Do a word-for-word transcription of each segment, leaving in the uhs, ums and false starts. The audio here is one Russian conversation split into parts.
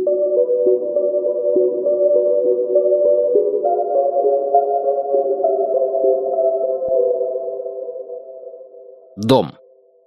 Дом.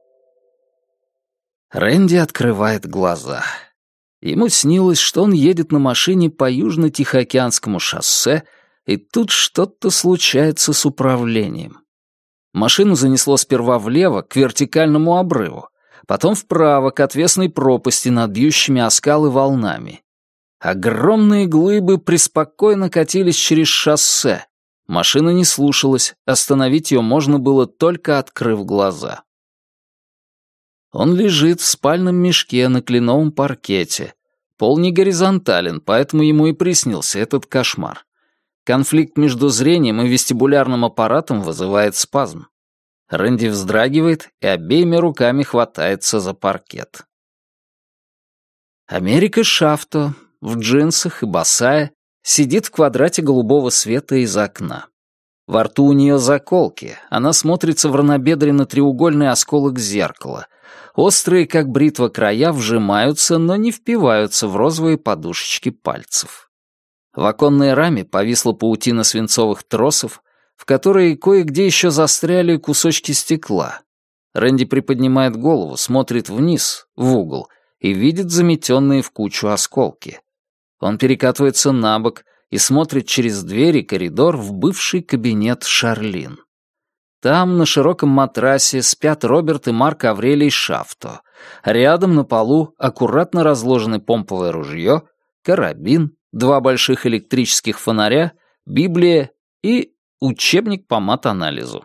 Рэнди открывает глаза. Ему снилось, что он едет на машине по Южно-Тихоокеанскому шоссе, и тут что-то случается с управлением. Машину занесло сперва влево, к вертикальному обрыву, потом вправо, к отвесной пропасти над бьющими о скалы волнами. Огромные глыбы преспокойно катились через шоссе. Машина не слушалась, остановить ее можно было, только открыв глаза. Он лежит в спальном мешке на кленовом паркете. Пол не горизонтален, поэтому ему и приснился этот кошмар. Конфликт между зрением и вестибулярным аппаратом вызывает спазм. Рэнди вздрагивает и обеими руками хватается за паркет. Америка Шафто, в джинсах и босая, сидит в квадрате голубого света из окна. Во рту у нее заколки, она смотрится в равнобедренно-треугольный осколок зеркала. Острые, как бритва, края вжимаются, но не впиваются в розовые подушечки пальцев. В оконной раме повисла паутина свинцовых тросов, в которые кое-где еще застряли кусочки стекла. Рэнди приподнимает голову, смотрит вниз, в угол, и видит заметенные в кучу осколки. Он перекатывается на бок и смотрит через дверь и коридор в бывший кабинет Шарлин. Там, на широком матрасе, спят Роберт и Марк Аврелий Шафто. Рядом на полу аккуратно разложены помповое ружье, карабин, два больших электрических фонаря, Библия и учебник по мат-анализу.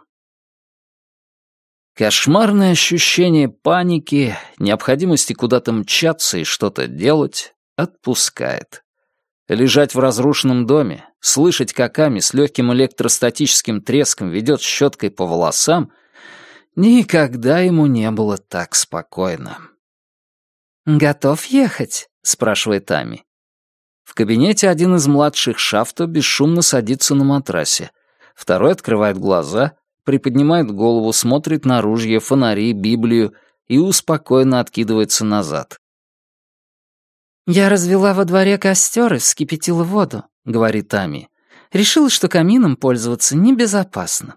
Кошмарное ощущение паники, необходимости куда-то мчаться и что-то делать, отпускает. Лежать в разрушенном доме, слышать, как Ами с легким электростатическим треском ведет щеткой по волосам, никогда ему не было так спокойно. «Готов ехать?» — спрашивает Ами. В кабинете один из младших Шафто бесшумно садится на матрасе. Второй открывает глаза, приподнимает голову, смотрит на ружья, фонари, Библию и успокоенно откидывается назад. «Я развела во дворе костер и вскипятила воду», — говорит Ами. «Решила, что камином пользоваться небезопасно».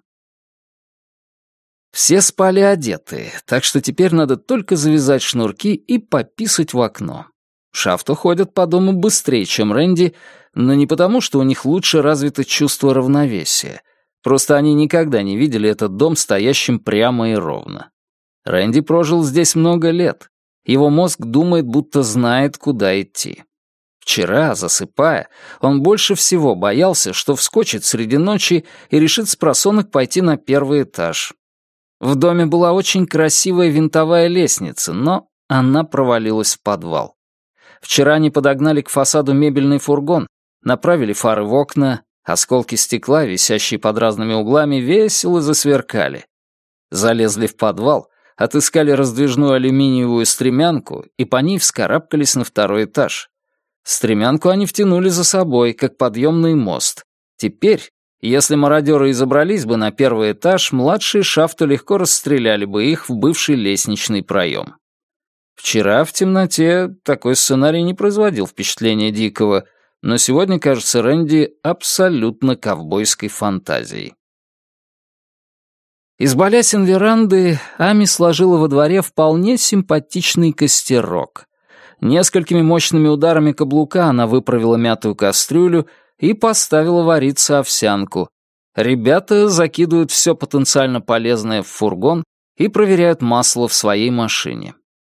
Все спали одетые, так что теперь надо только завязать шнурки и пописать в окно. Шафто ходят по дому быстрее, чем Рэнди, но не потому, что у них лучше развито чувство равновесия. Просто они никогда не видели этот дом стоящим прямо и ровно. Рэнди прожил здесь много лет. Его мозг думает, будто знает, куда идти. Вчера, засыпая, он больше всего боялся, что вскочит среди ночи и решит с просонок пойти на первый этаж. В доме была очень красивая винтовая лестница, но она провалилась в подвал. Вчера они подогнали к фасаду мебельный фургон, направили фары в окна, осколки стекла, висящие под разными углами, весело засверкали. Залезли в подвал, отыскали раздвижную алюминиевую стремянку и по ней вскарабкались на второй этаж. Стремянку они втянули за собой, как подъемный мост. Теперь, если мародеры и забрались бы на первый этаж, младшие Шафто легко расстреляли бы их в бывший лестничный проем. Вчера в темноте такой сценарий не производил впечатления дикого, но сегодня кажется Рэнди абсолютно ковбойской фантазией. Из балясин веранды Ами сложила во дворе вполне симпатичный костерок. Несколькими мощными ударами каблука она выправила мятую кастрюлю и поставила вариться овсянку. Ребята закидывают все потенциально полезное в фургон и проверяют масло в своей машине.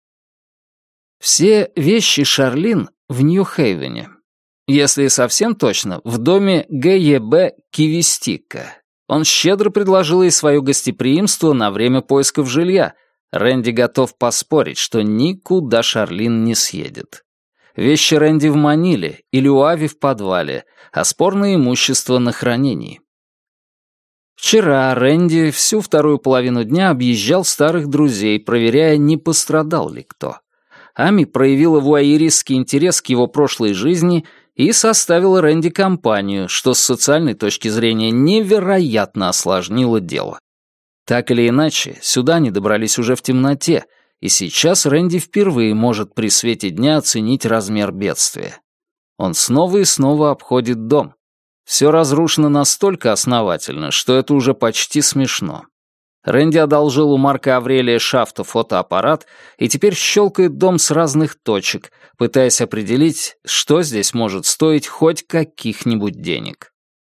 Все вещи Шарлин в Нью-Хейвене. Если совсем точно, в доме Гэ Е Бэ Кивистика. Он щедро предложил ей свое гостеприимство на время поисков жилья. Рэнди готов поспорить, что никуда Шарлин не съедет. Вещи Рэнди в Маниле или у Ави в подвале, а спорное имущество на хранении. Вчера Рэнди всю вторую половину дня объезжал старых друзей, проверяя, не пострадал ли кто. Ами проявила вуайеристский интерес к его прошлой жизни и составила Рэнди компанию, что с социальной точки зрения невероятно осложнило дело. Так или иначе, сюда они добрались уже в темноте, И сейчас Рэнди впервые может при свете дня оценить размер бедствия. Он снова и снова обходит дом. Все разрушено настолько основательно, что это уже почти смешно. Рэнди одолжил у Марка Аврелия Шафта фотоаппарат и теперь щелкает дом с разных точек, пытаясь определить, что здесь может стоить хоть каких-нибудь денег.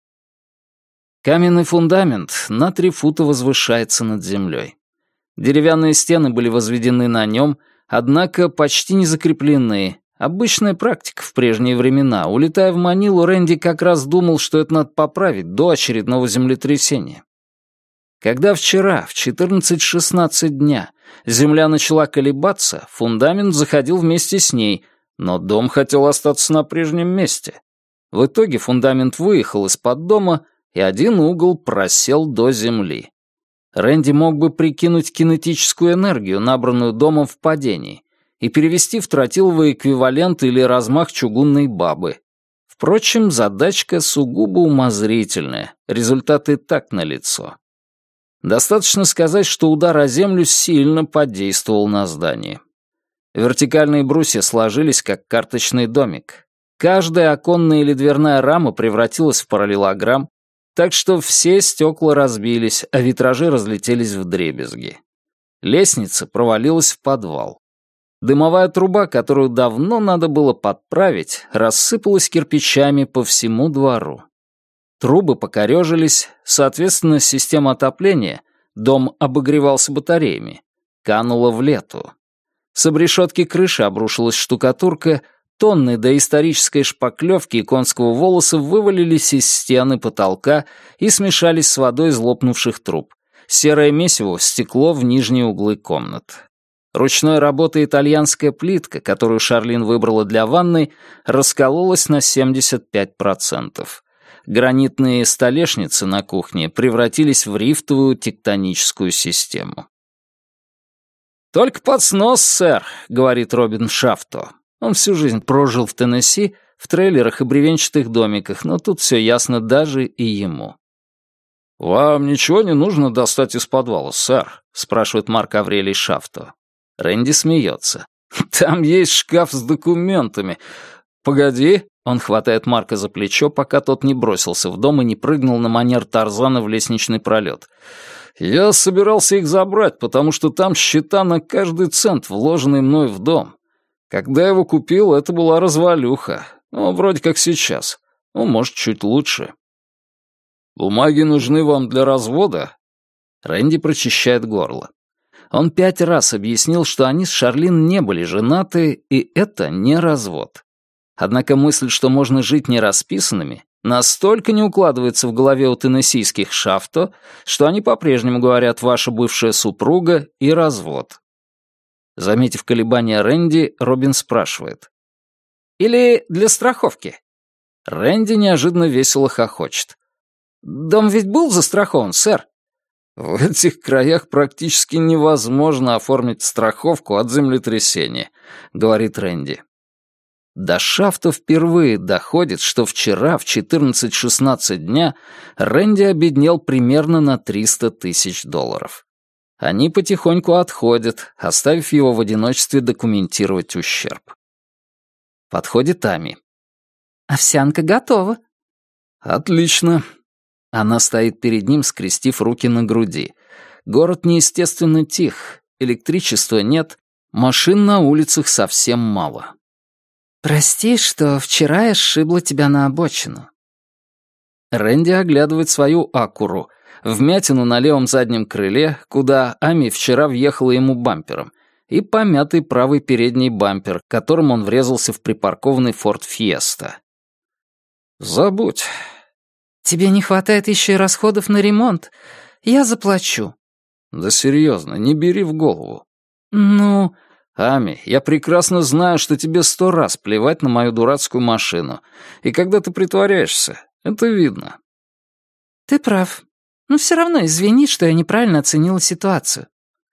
Каменный фундамент на три фута возвышается над землей. Деревянные стены были возведены на нем, однако почти не закреплены. Обычная практика в прежние времена. Улетая в Манилу, Рэнди как раз думал, что это надо поправить до очередного землетрясения. Когда вчера, в четырнадцать-шестнадцать дня, земля начала колебаться, фундамент заходил вместе с ней, но дом хотел остаться на прежнем месте. В итоге фундамент выехал из-под дома, и один угол просел до земли. Рэнди мог бы прикинуть кинетическую энергию, набранную домом в падении, и перевести в тротиловый эквивалент или размах чугунной бабы. Впрочем, задачка сугубо умозрительная, результаты и так налицо. Достаточно сказать, что удар о землю сильно подействовал на здание. Вертикальные брусья сложились, как карточный домик. Каждая оконная или дверная рама превратилась в параллелограмм, так что все стекла разбились, а витражи разлетелись вдребезги. Лестница провалилась в подвал. Дымовая труба, которую давно надо было подправить, рассыпалась кирпичами по всему двору. Трубы покорежились, соответственно, система отопления, дом обогревался батареями, канула в лету. С обрешетки крыши обрушилась штукатурка, тонны доисторической шпаклевки и конского волоса вывалились из стены потолка и смешались с водой из лопнувших труб. Серое месиво стекло в нижние углы комнат. Ручной работы итальянская плитка, которую Шарлин выбрала для ванной, раскололась на семьдесят пять процентов. Гранитные столешницы на кухне превратились в рифтовую тектоническую систему. «Только под снос, сэр», — говорит Робин Шафто. Он всю жизнь прожил в Теннесси, в трейлерах и бревенчатых домиках, но тут все ясно даже и ему. «Вам ничего не нужно достать из подвала, сэр?» — спрашивает Марк Аврелий Шафто. Рэнди смеется. «Там есть шкаф с документами. Погоди». Он хватает Марка за плечо, пока тот не бросился в дом и не прыгнул на манер Тарзана в лестничный пролет. «Я собирался их забрать, потому что там счета на каждый цент, вложенный мной в дом. Когда я его купил, это была развалюха. Ну, вроде как сейчас. Ну, может, чуть лучше». «Бумаги нужны вам для развода?» Рэнди прочищает горло. Он пять раз объяснил, что они с Шарлин не были женаты, и это не развод. Однако мысль, что можно жить нерасписанными, настолько не укладывается в голове у теннессийских Шафто, что они по-прежнему говорят «ваша бывшая супруга» и «развод». Заметив колебания Рэнди, Робин спрашивает. «Или для страховки?» Рэнди неожиданно весело хохочет. «Дом ведь был застрахован, сэр?» «В этих краях практически невозможно оформить страховку от землетрясения», — говорит Рэнди. До Шафта впервые доходит, что вчера в четырнадцать-шестнадцать дня Рэнди обеднел примерно на триста тысяч долларов. Они потихоньку отходят, оставив его в одиночестве документировать ущерб. Подходит Ами. «Овсянка готова». «Отлично». Она стоит перед ним, скрестив руки на груди. Город неестественно тих, электричества нет, машин на улицах совсем мало. «Прости, что вчера я сшибла тебя на обочину». Рэнди оглядывает свою Акуру, вмятину на левом заднем крыле, куда Ами вчера въехала ему бампером, и помятый правый передний бампер, которым он врезался в припаркованный Форд Фиеста. «Забудь». «Тебе не хватает еще и расходов на ремонт. Я заплачу». «Да серьезно, не бери в голову». «Ну...» «Ами, я прекрасно знаю, что тебе сто раз плевать на мою дурацкую машину. И когда ты притворяешься, это видно». «Ты прав. Но все равно извини, что я неправильно оценила ситуацию».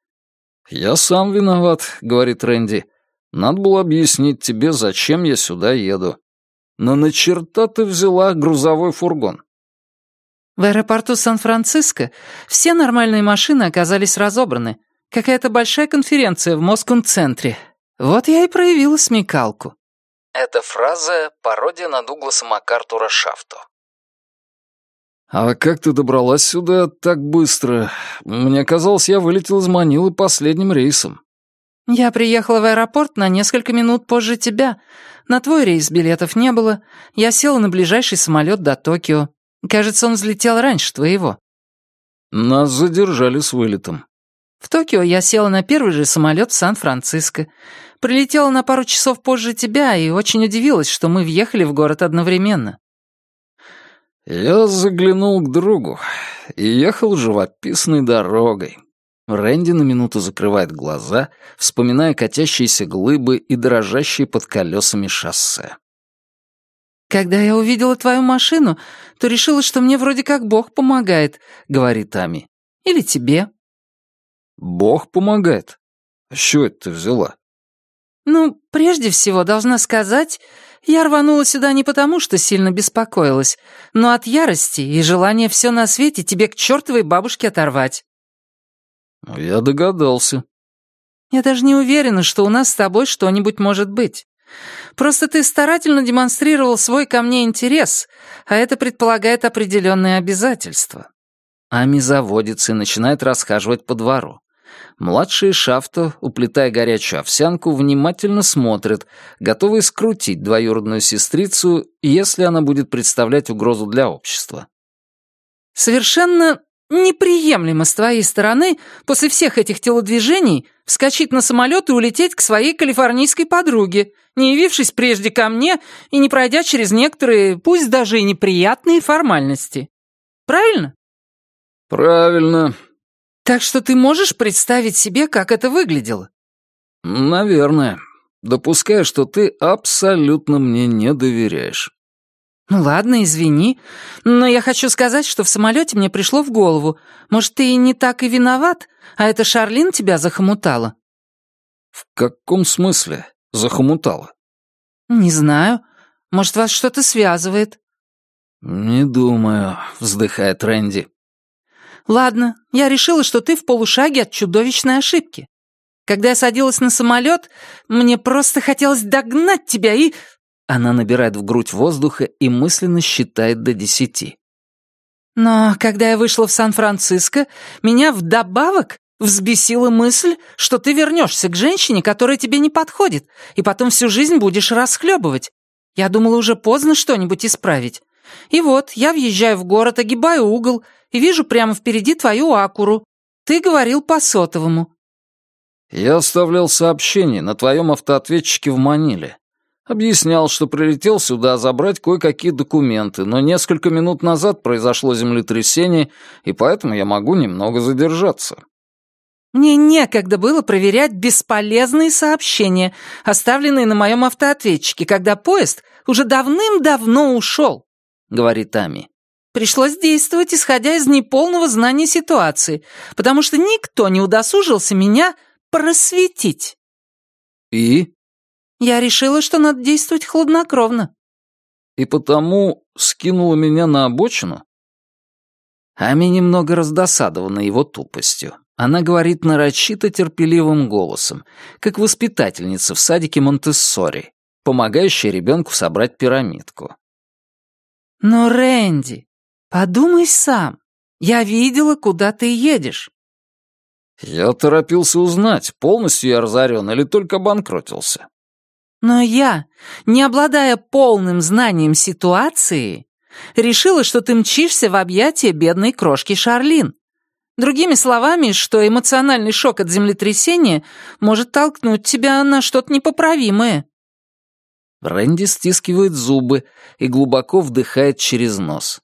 «Я сам виноват», — говорит Рэнди. «Надо было объяснить тебе, зачем я сюда еду. Но на черта ты взяла грузовой фургон?» В аэропорту Сан-Франциско все нормальные машины оказались разобраны. Какая-то большая конференция в Москон-центре. Вот я и проявила смекалку». Эта фраза — пародия на Дугласа МакАртура Шафто. «А как ты добралась сюда так быстро? Мне казалось, я вылетел из Манилы последним рейсом». «Я приехала в аэропорт на несколько минут позже тебя. На твой рейс билетов не было. Я села на ближайший самолет до Токио. Кажется, он взлетел раньше твоего». «Нас задержали с вылетом». «В Токио я села на первый же самолет в Сан-Франциско. Прилетела на пару часов позже тебя и очень удивилась, что мы въехали в город одновременно». «Я заглянул к другу и ехал живописной дорогой». Рэнди на минуту закрывает глаза, вспоминая катящиеся глыбы и дрожащие под колесами шоссе. «Когда я увидела твою машину, то решила, что мне вроде как Бог помогает», — говорит Ами. «Или тебе». «Бог помогает? А с чего это ты взяла?» «Ну, прежде всего, должна сказать, я рванула сюда не потому, что сильно беспокоилась, но от ярости и желания все на свете тебе к чертовой бабушке оторвать». «Я догадался». «Я даже не уверена, что у нас с тобой что-нибудь может быть. Просто ты старательно демонстрировал свой ко мне интерес, а это предполагает определенные обязательства». Ами заводится и начинает расхаживать по двору. Младшие Шафто, уплетая горячую овсянку, внимательно смотрят, готовые скрутить двоюродную сестрицу, если она будет представлять угрозу для общества. «Совершенно неприемлемо с твоей стороны после всех этих телодвижений вскочить на самолет и улететь к своей калифорнийской подруге, не явившись прежде ко мне и не пройдя через некоторые, пусть даже и неприятные формальности. Правильно?» «Правильно». «Так что ты можешь представить себе, как это выглядело?» «Наверное. Допускаю, что ты абсолютно мне не доверяешь». «Ну ладно, извини, но я хочу сказать, что в самолете мне пришло в голову. Может, ты и не так и виноват, а это Шарлин тебя захомутала?» «В каком смысле захомутала?» «Не знаю. Может, вас что-то связывает?» «Не думаю», — вздыхает Рэнди. «Ладно, я решила, что ты в полушаге от чудовищной ошибки. Когда я садилась на самолет, мне просто хотелось догнать тебя и...» Она набирает в грудь воздуха и мысленно считает до десяти. «Но когда я вышла в Сан-Франциско, меня вдобавок взбесила мысль, что ты вернешься к женщине, которая тебе не подходит, и потом всю жизнь будешь расхлебывать. Я думала, уже поздно что-нибудь исправить. И вот, я въезжаю в город, огибаю угол и вижу прямо впереди твою Акуру. Ты говорил по сотовому». «Я оставлял сообщение на твоем автоответчике в Маниле. Объяснял, что прилетел сюда забрать кое-какие документы, но несколько минут назад произошло землетрясение, и поэтому я могу немного задержаться». «Мне некогда было проверять бесполезные сообщения, оставленные на моем автоответчике, когда поезд уже давным-давно ушел», — говорит Ами. «Пришлось действовать, исходя из неполного знания ситуации, потому что никто не удосужился меня просветить». «И?» «Я решила, что надо действовать хладнокровно». «И потому скинула меня на обочину?» Ами немного раздосадована его тупостью. Она говорит нарочито терпеливым голосом, как воспитательница в садике Монтессори, помогающая ребенку собрать пирамидку. «Но, Рэнди, подумай сам. Я видела, куда ты едешь». «Я торопился узнать, полностью я разорен или только обанкротился». «Но я, не обладая полным знанием ситуации, решила, что ты мчишься в объятия бедной крошки Шарлин. Другими словами, что эмоциональный шок от землетрясения может толкнуть тебя на что-то непоправимое». Рэнди стискивает зубы и глубоко вдыхает через нос.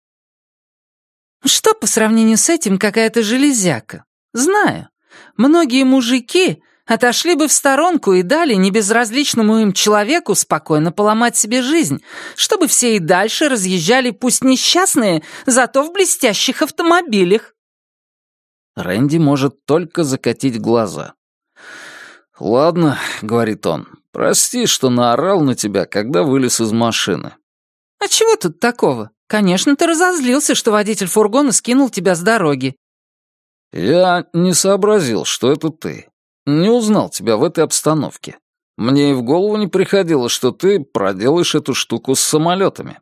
«Что по сравнению с этим какая-то железяка? Знаю. Многие мужики отошли бы в сторонку и дали небезразличному им человеку спокойно поломать себе жизнь, чтобы все и дальше разъезжали, пусть несчастные, зато в блестящих автомобилях». Рэнди может только закатить глаза. «Ладно», — говорит он, — «прости, что наорал на тебя, когда вылез из машины». «А чего тут такого? Конечно, ты разозлился, что водитель фургона скинул тебя с дороги». «Я не сообразил, что это ты. Не узнал тебя в этой обстановке. Мне и в голову не приходило, что ты проделаешь эту штуку с самолетами».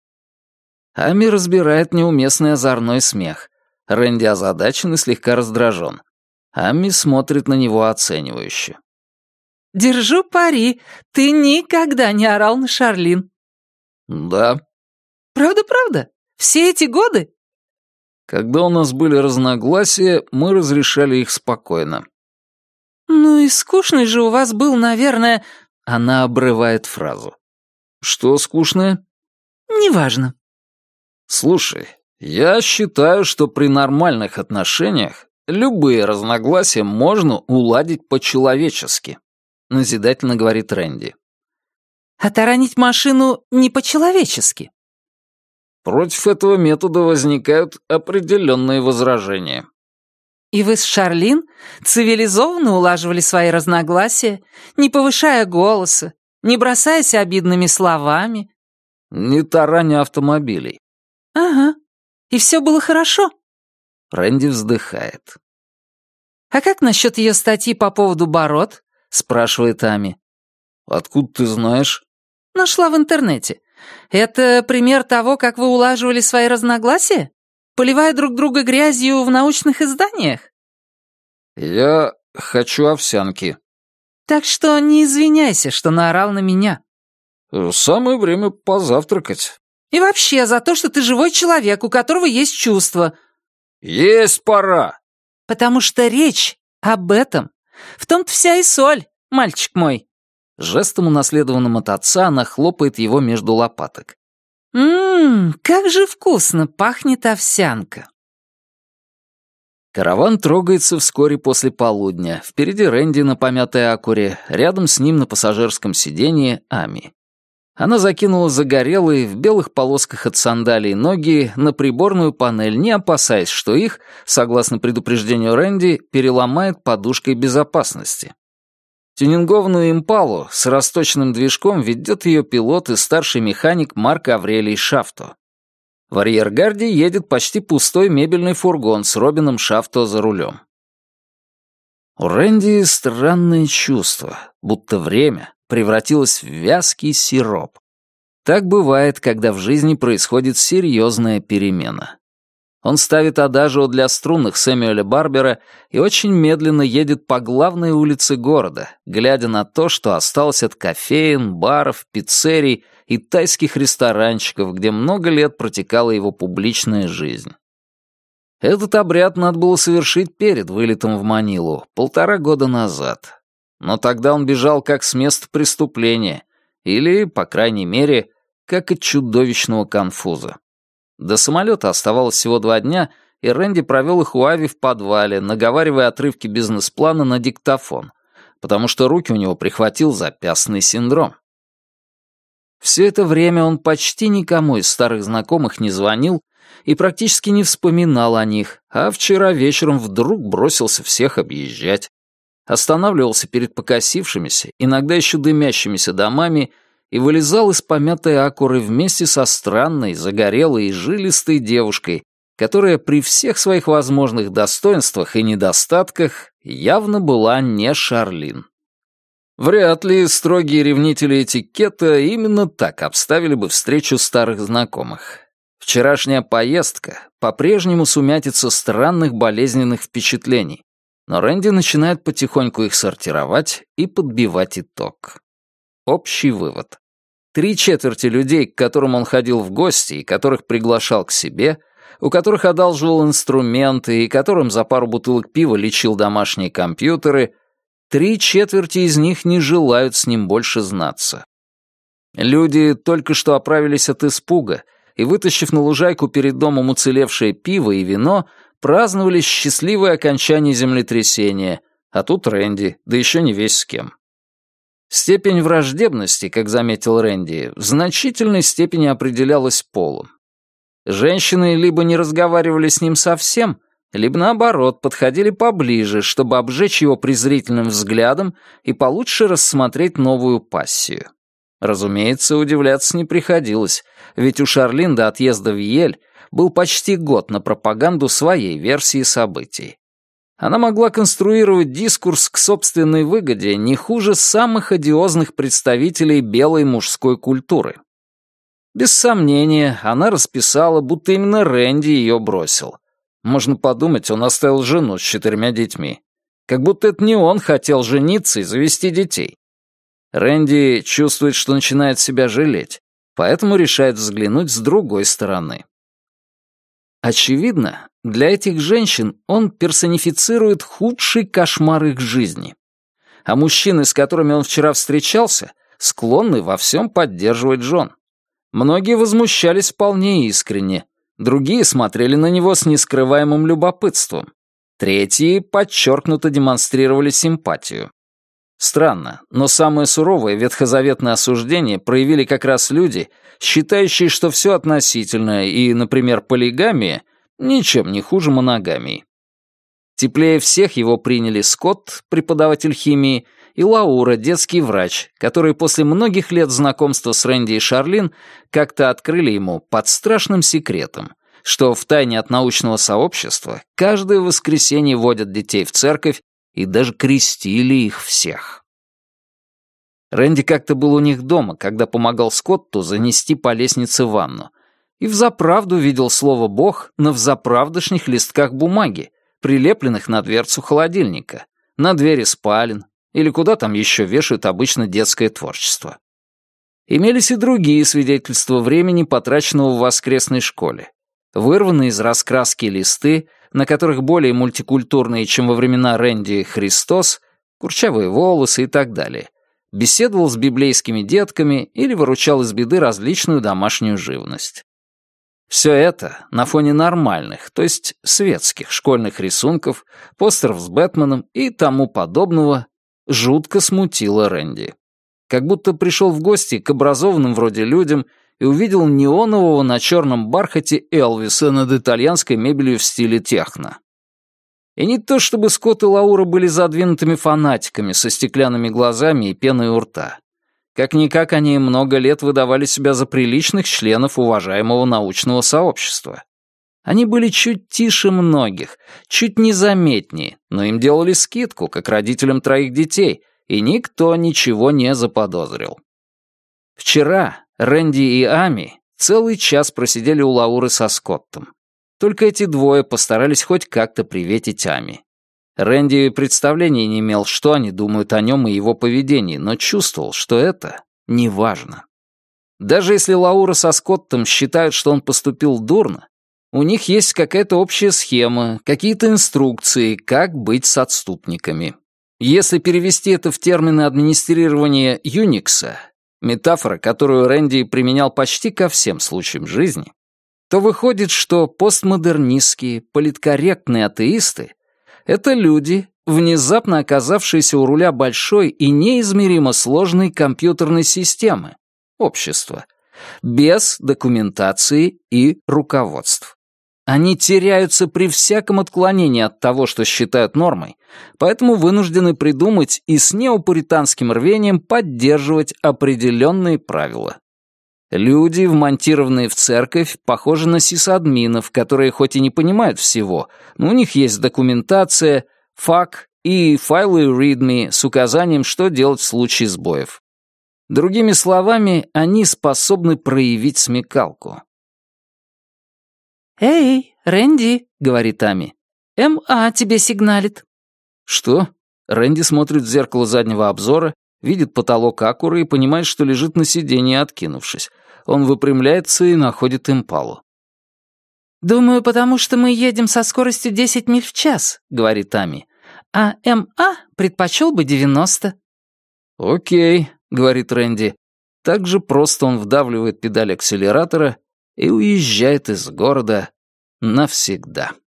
Ами разбирает неуместный озорной смех. Рэнди озадачен и слегка раздражен. Ами смотрит на него оценивающе. «Держу пари, ты никогда не орал на Шарлин». «Да». «Правда-правда? Все эти годы?» «Когда у нас были разногласия, мы разрешали их спокойно». «Ну и скучный же у вас был, наверное...» Она обрывает фразу. «Что скучное?» «Неважно». «Слушай, я считаю, что при нормальных отношениях любые разногласия можно уладить по-человечески», назидательно говорит Рэнди. «А таранить машину не по-человечески?» «Против этого метода возникают определенные возражения». «И вы с Шарлин цивилизованно улаживали свои разногласия, не повышая голоса, не бросаясь обидными словами?» «Не тараня автомобилей». «Ага. И все было хорошо?» Рэнди вздыхает. «А как насчет ее статьи по поводу бород?» — спрашивает Ами. «Откуда ты знаешь?» «Нашла в интернете. Это пример того, как вы улаживали свои разногласия? Поливая друг друга грязью в научных изданиях?» «Я хочу овсянки». «Так что не извиняйся, что наорал на меня». «Самое время позавтракать». «И вообще за то, что ты живой человек, у которого есть чувства». «Есть пора». «Потому что речь об этом. В том-то вся и соль, мальчик мой». Жестом, унаследованным от отца, она хлопает его между лопаток. «Ммм, как же вкусно пахнет овсянка». Караван трогается вскоре после полудня. Впереди Рэнди на помятой акуре, рядом с ним на пассажирском сиденье Ами. Она закинула загорелые, в белых полосках от сандалий ноги на приборную панель, не опасаясь, что их, согласно предупреждению Рэнди, переломает подушкой безопасности. Тюнингованную импалу с расточенным движком ведет ее пилот и старший механик Марк Аврелий Шафто. В арьергарде едет почти пустой мебельный фургон с Робином Шафто за рулем. У Рэнди странное чувство, будто время превратилось в вязкий сироп. Так бывает, когда в жизни происходит серьезная перемена. Он ставит адажио для струнных Сэмюэля Барбера и очень медленно едет по главной улице города, глядя на то, что осталось от кофеен, баров, пиццерий и тайских ресторанчиков, где много лет протекала его публичная жизнь. Этот обряд надо было совершить перед вылетом в Манилу, полтора года назад. Но тогда он бежал как с места преступления, или, по крайней мере, как от чудовищного конфуза. До самолета оставалось всего два дня, и Рэнди провел их у Ави в подвале, наговаривая отрывки бизнес-плана на диктофон, потому что руки у него прихватил запястный синдром. Все это время он почти никому из старых знакомых не звонил и практически не вспоминал о них, а вчера вечером вдруг бросился всех объезжать. Останавливался перед покосившимися, иногда еще дымящимися домами и вылезал из помятой акуры вместе со странной, загорелой и жилистой девушкой, которая при всех своих возможных достоинствах и недостатках явно была не Шарлин. Вряд ли строгие ревнители этикета именно так обставили бы встречу старых знакомых. Вчерашняя поездка по-прежнему сумятица странных болезненных впечатлений, но Рэнди начинает потихоньку их сортировать и подбивать итог. Общий вывод. Три четверти людей, к которым он ходил в гости и которых приглашал к себе, у которых одалживал инструменты и которым за пару бутылок пива лечил домашние компьютеры, три четверти из них не желают с ним больше знаться. Люди только что оправились от испуга и, вытащив на лужайку перед домом уцелевшее пиво и вино, праздновали счастливое окончание землетрясения, а тут Рэнди, да еще не весь с кем. Степень враждебности, как заметил Рэнди, в значительной степени определялась полом. Женщины либо не разговаривали с ним совсем, либо, наоборот, подходили поближе, чтобы обжечь его презрительным взглядом и получше рассмотреть новую пассию. Разумеется, удивляться не приходилось, ведь у Шарлин до отъезда в Йель был почти год на пропаганду своей версии событий. Она могла конструировать дискурс к собственной выгоде не хуже самых одиозных представителей белой мужской культуры. Без сомнения, она расписала, будто именно Рэнди ее бросил. Можно подумать, он оставил жену с четырьмя детьми. Как будто это не он хотел жениться и завести детей. Рэнди чувствует, что начинает себя жалеть, поэтому решает взглянуть с другой стороны. Очевидно, для этих женщин он персонифицирует худший кошмар их жизни. А мужчины, с которыми он вчера встречался, склонны во всем поддерживать жен. Многие возмущались вполне искренне, другие смотрели на него с нескрываемым любопытством, третьи подчеркнуто демонстрировали симпатию. Странно, но самое суровое ветхозаветное осуждение проявили как раз люди, считающие, что все относительно и, например, полигамия ничем не хуже моногамии. Теплее всех его приняли Скотт, преподаватель химии, и Лаура, детский врач, которые после многих лет знакомства с Рэнди и Шарлин как-то открыли ему под страшным секретом, что втайне от научного сообщества каждое воскресенье водят детей в церковь и даже крестили их всех. Рэнди как-то был у них дома, когда помогал Скотту занести по лестнице ванну, и взаправду видел слово «Бог» на взаправдошних листках бумаги, прилепленных на дверцу холодильника, на двери спален или куда там еще вешают обычно детское творчество. Имелись и другие свидетельства времени, потраченного в воскресной школе. Вырванные из раскраски листы, на которых более мультикультурные, чем во времена Рэнди, Христос, курчавые волосы и так далее, беседовал с библейскими детками или выручал из беды различную домашнюю живность. Все это на фоне нормальных, то есть светских школьных рисунков, постеров с Бэтменом и тому подобного жутко смутило Рэнди. Как будто пришел в гости к образованным вроде людям и увидел неонового на черном бархате Элвиса над итальянской мебелью в стиле техно. И не то чтобы Скотт и Лаура были задвинутыми фанатиками со стеклянными глазами и пеной у рта. Как-никак они много лет выдавали себя за приличных членов уважаемого научного сообщества. Они были чуть тише многих, чуть незаметнее, но им делали скидку, как родителям троих детей, и никто ничего не заподозрил. Вчера Рэнди и Ами целый час просидели у Лауры со Скоттом. Только эти двое постарались хоть как-то приветить Ами. Рэнди представления не имел, что они думают о нем и его поведении, но чувствовал, что это неважно. Даже если Лаура со Скоттом считают, что он поступил дурно, у них есть какая-то общая схема, какие-то инструкции, как быть с отступниками. Если перевести это в термины администрирования Юникса, метафора, которую Рэнди применял почти ко всем случаям жизни, то выходит, что постмодернистские, политкорректные атеисты — это люди, внезапно оказавшиеся у руля большой и неизмеримо сложной компьютерной системы, общества, без документации и руководств. Они теряются при всяком отклонении от того, что считают нормой, поэтому вынуждены придумать и с неопуританским рвением поддерживать определенные правила. Люди, вмонтированные в церковь, похожи на сисадминов, которые хоть и не понимают всего, но у них есть документация, фак и файлы readme с указанием, что делать в случае сбоев. Другими словами, они способны проявить смекалку. «Эй, Рэнди», — говорит Ами, — «эм а тебе сигналит». «Что?» Рэнди смотрит в зеркало заднего обзора, видит потолок Акуры и понимает, что лежит на сиденье, откинувшись. Он выпрямляется и находит импалу. «Думаю, потому что мы едем со скоростью десять миль в час», — говорит Ами. «А эм а предпочел бы девяносто». «Окей», — говорит Рэнди. Так же просто он вдавливает педаль акселератора и уезжает из города навсегда.